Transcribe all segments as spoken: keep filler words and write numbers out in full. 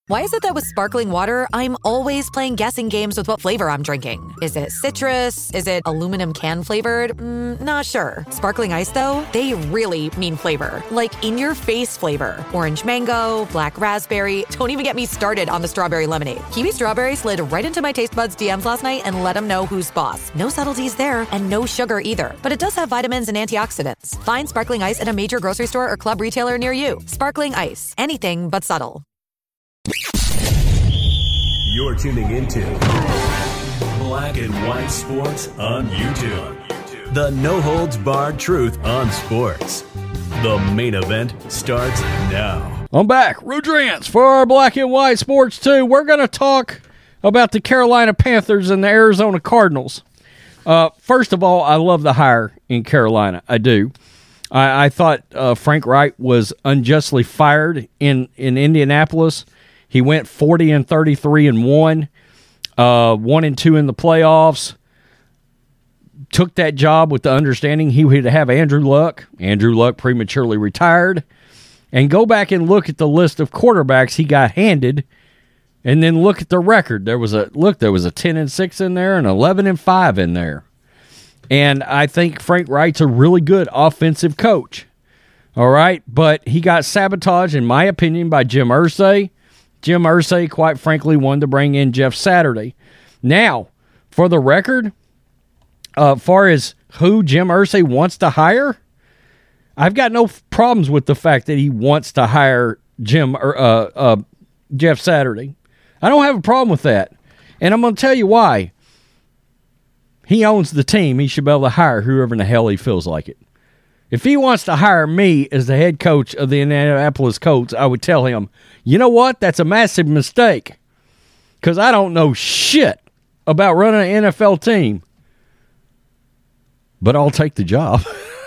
Why is it that with sparkling water, I'm always playing guessing games with what flavor I'm drinking? Is it citrus? Is it aluminum can flavored? Mm, not sure. Sparkling ice, though, they really mean flavor. Like in-your-face flavor. Orange mango, black raspberry. Don't even get me started on the strawberry lemonade. Kiwi Strawberry slid right into my taste buds D Ms last night and let them know who's boss. No subtleties there, and no sugar either. But it does have vitamins and antioxidants. Find sparkling ice at a major grocery store or club retailer near you. Sparkling ice. Anything but subtle. You're tuning into Black and White Sports on YouTube. The no-holds-barred truth on sports. The main event starts now. I'm back. Rudrance for our Black and White Sports two. We're going to talk about the Carolina Panthers and the Arizona Cardinals. Uh, first of all, I love the hire in Carolina. I do. I, I thought uh, Frank Reich was unjustly fired in, in Indianapolis. He went forty and thirty-three and one, uh, one and two in the playoffs. Took that job with the understanding he would have Andrew Luck. Andrew Luck prematurely retired. And go back and look at the list of quarterbacks he got handed, and then look at the record. There was a look. There was a ten and six in there, and eleven and five in there. And I think Frank Reich's a really good offensive coach. All right, but he got sabotaged, in my opinion, by Jim Irsay. Jim Irsay, quite frankly, wanted to bring in Jeff Saturday. Now, for the record, uh, far as who Jim Irsay wants to hire, I've got no f- problems with the fact that he wants to hire Jim or uh, uh, Jeff Saturday. I don't have a problem with that, and I'm going to tell you why. He owns the team. He should be able to hire whoever in the hell he feels like it. If he wants to hire me as the head coach of the Indianapolis Colts, I would tell him, you know what? That's a massive mistake, because I don't know shit about running an N F L team. But I'll take the job.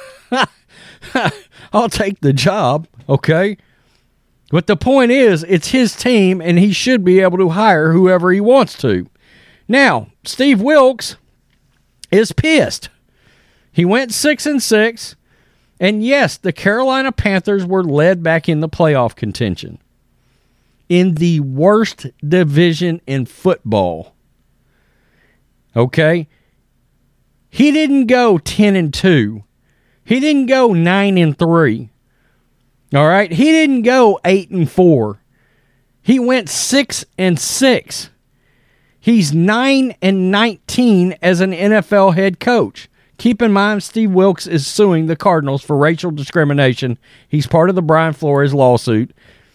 I'll take the job, okay? But the point is, it's his team, and he should be able to hire whoever he wants to. Now, Steve Wilks is pissed. He went six and six. And yes, the Carolina Panthers were led back in the playoff contention. In the worst division in football. Okay? He didn't go ten and two. He didn't go nine and three. All right? He didn't go eight and four. He went six and six. He's nine and nineteen as an N F L head coach. Keep in mind, Steve Wilks is suing the Cardinals for racial discrimination. He's part of the Brian Flores lawsuit.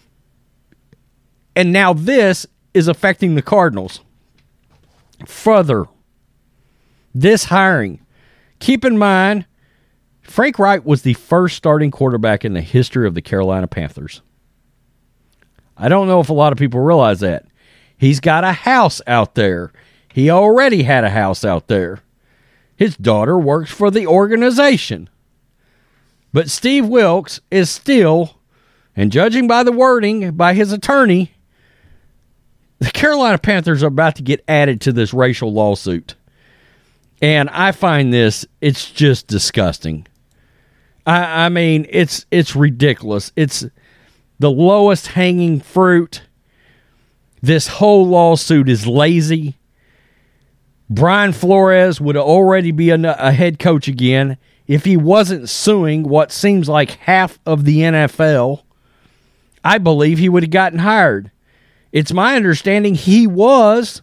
And now this is affecting the Cardinals. Further, this hiring. Keep in mind, Frank Reich was the first starting quarterback in the history of the Carolina Panthers. I don't know if a lot of people realize that. He's got a house out there. He already had a house out there. His daughter works for the organization. But Steve Wilks is still, and judging by the wording by his attorney, the Carolina Panthers are about to get added to this racial lawsuit. And I find this, it's just disgusting. I, I mean, it's it's ridiculous. It's the lowest hanging fruit. This whole lawsuit is lazy. Brian Flores would already be a, a head coach again if he wasn't suing what seems like half of the N F L. I believe he would have gotten hired. It's my understanding he was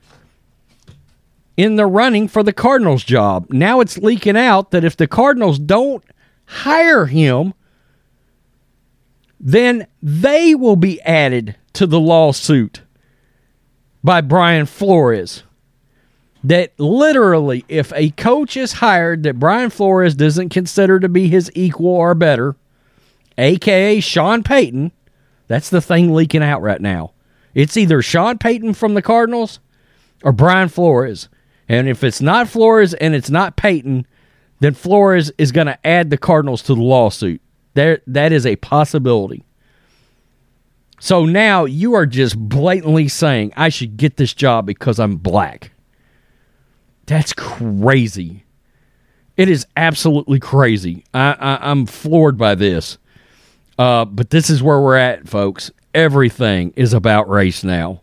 in the running for the Cardinals job. Now it's leaking out that if the Cardinals don't hire him, then they will be added to the lawsuit by Brian Flores. That literally, if a coach is hired that Brian Flores doesn't consider to be his equal or better, a k a. Sean Payton, that's the thing leaking out right now. It's either Sean Payton from the Cardinals or Brian Flores. And if it's not Flores and it's not Payton, then Flores is going to add the Cardinals to the lawsuit. There, that is a possibility. So now you are just blatantly saying, I should get this job because I'm black. That's crazy. It is absolutely crazy. I, I, I'm floored by this. Uh, but this is where we're at, folks. everything is about race now.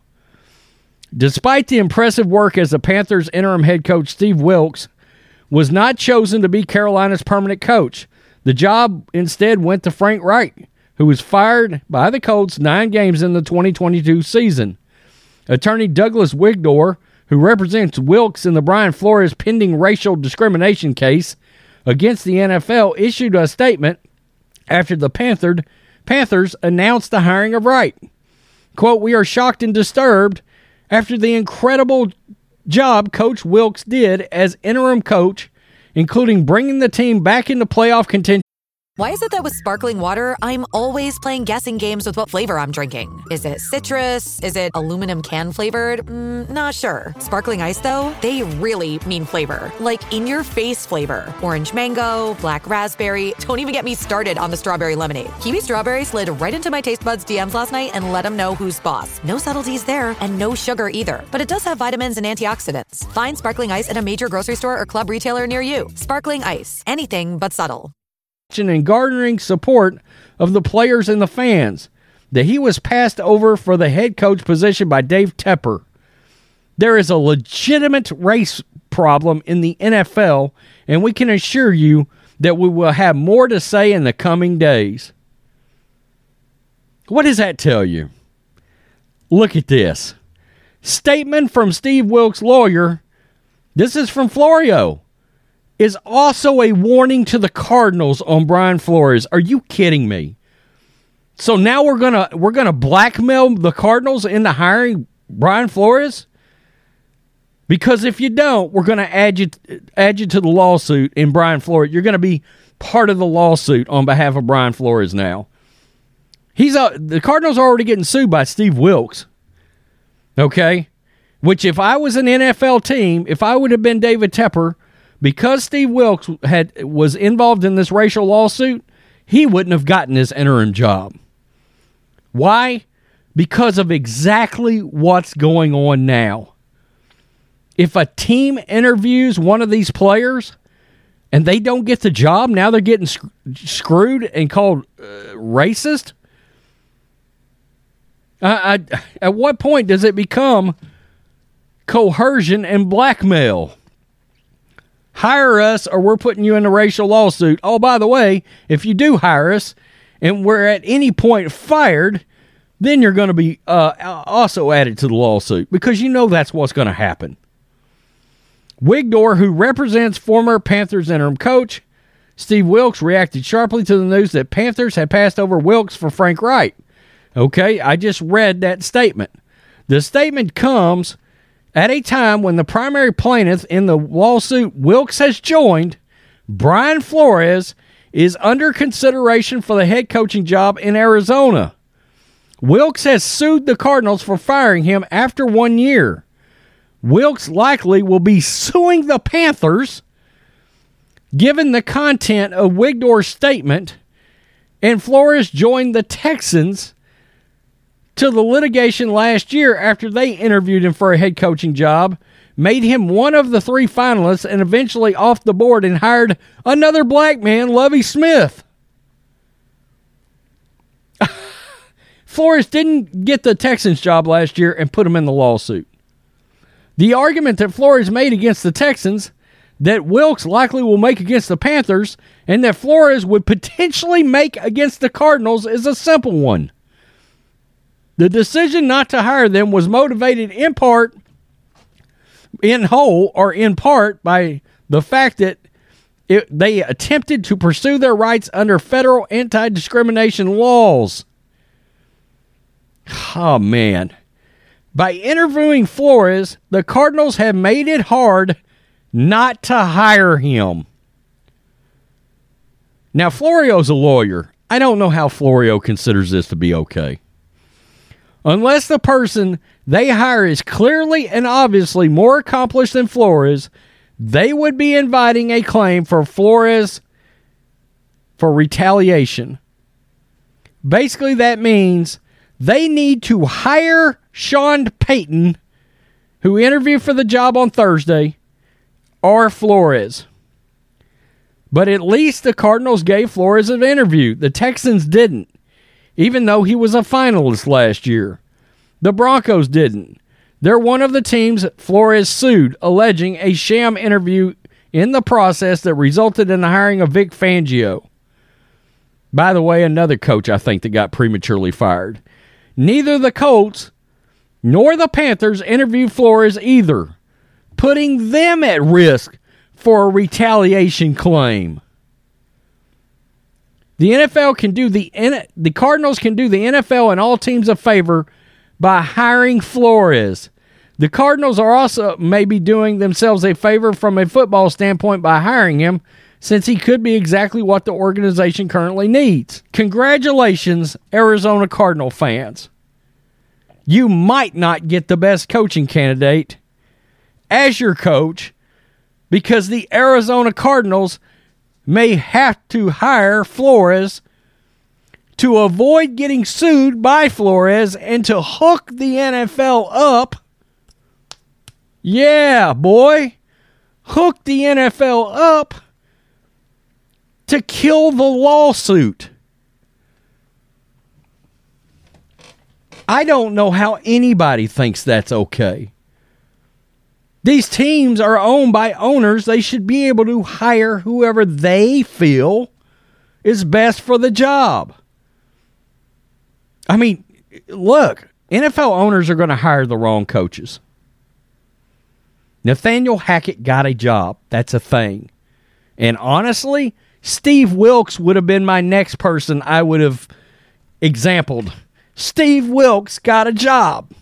Despite the impressive work as the Panthers interim head coach, Steve Wilks was not chosen to be Carolina's permanent coach. The job instead went to Frank Reich, who was fired by the Colts nine games in the twenty twenty-two season. Attorney Douglas Wigdor, who represents Wilks in the Brian Flores pending racial discrimination case against the N F L, issued a statement after the Panther, Panthers announced the hiring of Wright. Quote, "We are shocked and disturbed after the incredible job Coach Wilks did as interim coach, including bringing the team back into playoff contention." Why is it that with sparkling water, I'm always playing guessing games with what flavor I'm drinking? Is it citrus? Is it aluminum can flavored? Mm, not sure. Sparkling ice, though, they really mean flavor. Like in-your-face flavor. Orange mango, black raspberry. Don't even get me started on the strawberry lemonade. Kiwi strawberry slid right into my taste buds D Ms last night and let them know who's boss. No subtleties there, and no sugar either. But it does have vitamins and antioxidants. Find sparkling ice at a major grocery store or club retailer near you. Sparkling ice. Anything but subtle. And garnering support of the players and the fans, that he was passed over for the head coach position by Dave Tepper. There is a legitimate race problem in the N F L, and we can assure you that we will have more to say in the coming days. What does that tell you? Look at this. Statement from Steve Wilks' lawyer. This is from Florio. Is also a warning to the Cardinals on Brian Flores. Are you kidding me? So now we're gonna we're gonna blackmail the Cardinals into hiring Brian Flores? Because if you don't, we're gonna add you add you to the lawsuit in Brian Flores. You're gonna be part of the lawsuit on behalf of Brian Flores now. He's uh, the Cardinals are already getting sued by Steve Wilks. Okay? Which if I was an N F L team, if I would have been David Tepper, because Steve Wilks had was involved in this racial lawsuit, he wouldn't have gotten his interim job. Why? Because of exactly what's going on now. If a team interviews one of these players and they don't get the job, now they're getting sc- screwed and called uh, racist. Uh, I, at what point does it become coercion and blackmail? Hire us or we're putting you in a racial lawsuit. Oh, by the way, if you do hire us and we're at any point fired, then you're going to be uh, also added to the lawsuit because you know that's what's going to happen. Wigdor, who represents former Panthers interim coach Steve Wilks, reacted sharply to the news that Panthers had passed over Wilks for Frank Reich. Okay, I just read that statement. The statement comes at a time when the primary plaintiff in the lawsuit Wilks has joined, Brian Flores, is under consideration for the head coaching job in Arizona. Wilks has sued the Cardinals for firing him after one year. Wilks likely will be suing the Panthers, given the content of Wigdor's statement, and Flores joined the Texans to the litigation last year after they interviewed him for a head coaching job, made him one of the three finalists, and eventually off the board and hired another black man, Lovie Smith. Flores didn't get the Texans job last year and put him in the lawsuit. The argument that Flores made against the Texans, that Wilks likely will make against the Panthers, and that Flores would potentially make against the Cardinals is a simple one. The decision not to hire them was motivated in part, in whole, or in part by the fact that it, they attempted to pursue their rights under federal anti-discrimination laws. Oh, man. By interviewing Flores, the Cardinals have made it hard not to hire him. Now, Florio's a lawyer. I don't know how Florio considers this to be okay. Unless the person they hire is clearly and obviously more accomplished than Flores, they would be inviting a claim for Flores for retaliation. Basically, that means they need to hire Sean Payton, who interviewed for the job on Thursday, or Flores. But at least the Cardinals gave Flores an interview. The Texans didn't. even though he was a finalist last year. The Broncos didn't. They're one of the teams Flores sued, alleging a sham interview in the process that resulted in the hiring of Vic Fangio. By the way, another coach I think that got prematurely fired. Neither the Colts nor the Panthers interviewed Flores either, putting them at risk for a retaliation claim. The N F L can do the the Cardinals can do the N F L and all teams a favor by hiring Flores. The Cardinals are also maybe doing themselves a favor from a football standpoint by hiring him, since he could be exactly what the organization currently needs. Congratulations, Arizona Cardinal fans. You might not get the best coaching candidate as your coach because the Arizona Cardinals may have to hire Flores to avoid getting sued by Flores and to hook the N F L up. Yeah, boy. Hook the N F L up to kill the lawsuit. I don't know how anybody thinks that's okay. These teams are owned by owners. They should be able to hire whoever they feel is best for the job. I mean, look, N F L owners are going to hire the wrong coaches. Nathaniel Hackett got a job. That's a thing. And honestly, Steve Wilks would have been my next person I would have exampled. Steve Wilks got a job.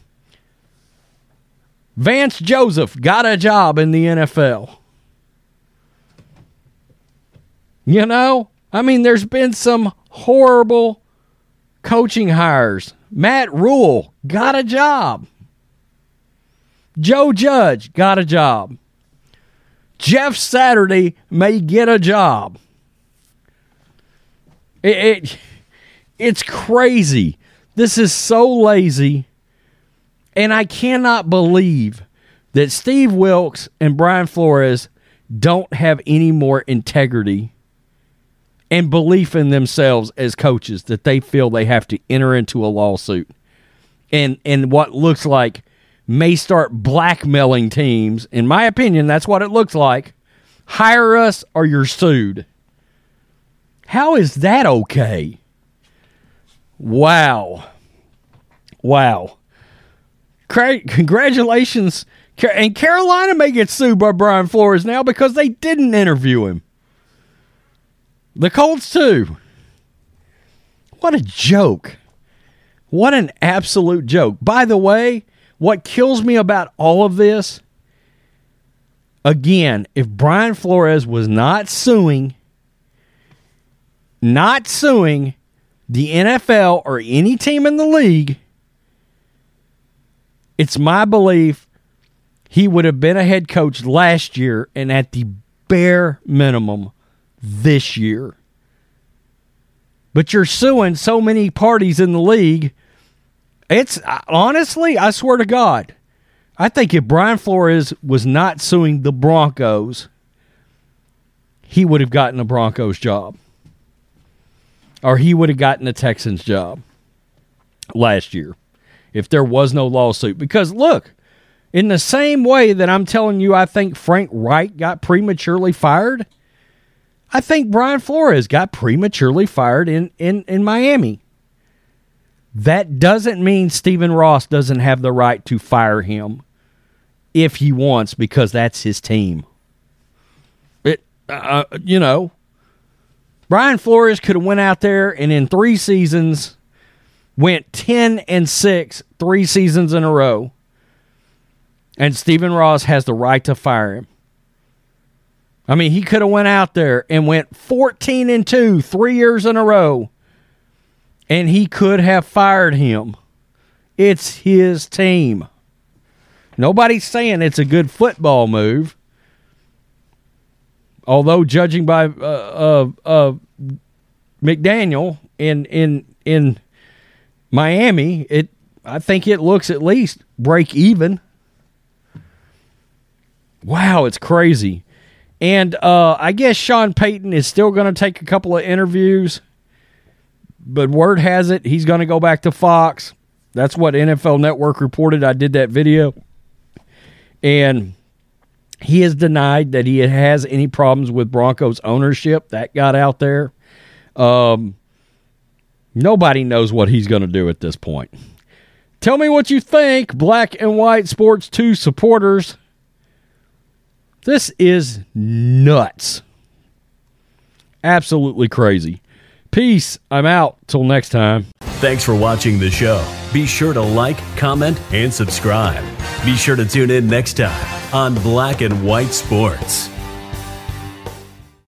Vance Joseph got a job in the N F L. You know, I mean, there's been some horrible coaching hires. Matt Rule got a job. Joe Judge got a job. Jeff Saturday may get a job. It, it it's crazy. This is so lazy. And I cannot believe that Steve Wilks and Brian Flores don't have any more integrity and belief in themselves as coaches that they feel they have to enter into a lawsuit. And and what looks like may start blackmailing teams. In my opinion, that's what it looks like. Hire us or you're sued. How is that okay? Wow. Wow. Congratulations. And Carolina may get sued by Brian Flores now because they didn't interview him. The Colts too. What a joke. What an absolute joke. By the way, what kills me about all of this, again, if Brian Flores was not suing, not suing the N F L or any team in the league, it's my belief he would have been a head coach last year and at the bare minimum this year. But you're suing so many parties in the league. It's honestly, I swear to God, I think if Brian Flores was not suing the Broncos, he would have gotten a Broncos job. Or he would have gotten a Texans job last year if there was no lawsuit. Because look, in the same way that I'm telling you I think Frank Wright got prematurely fired, I think Brian Flores got prematurely fired in, in, in Miami. That doesn't mean Stephen Ross doesn't have the right to fire him if he wants, because that's his team. It, uh, you know, Brian Flores could have went out there and in three seasons went ten and six, three seasons in a row, and Stephen Ross has the right to fire him. I mean, he could have went out there and went fourteen and two, three years in a row, and he could have fired him. It's his team. Nobody's saying it's a good football move. Although, judging by uh, uh, uh, McDaniel in in in Miami, it I think it looks at least break even. Wow, it's crazy. And uh, I guess Sean Payton is still going to take a couple of interviews. but word has it he's going to go back to Fox. That's what N F L Network reported. I did that video. And he has denied that he has any problems with Broncos ownership. That got out there. Um, nobody knows what he's going to do at this point. Tell me what you think, Black and White Sports two supporters. This is nuts. Absolutely crazy. Peace. I'm out. Till next time. Thanks for watching the show. Be sure to like, comment, and subscribe. Be sure to tune in next time on Black and White Sports.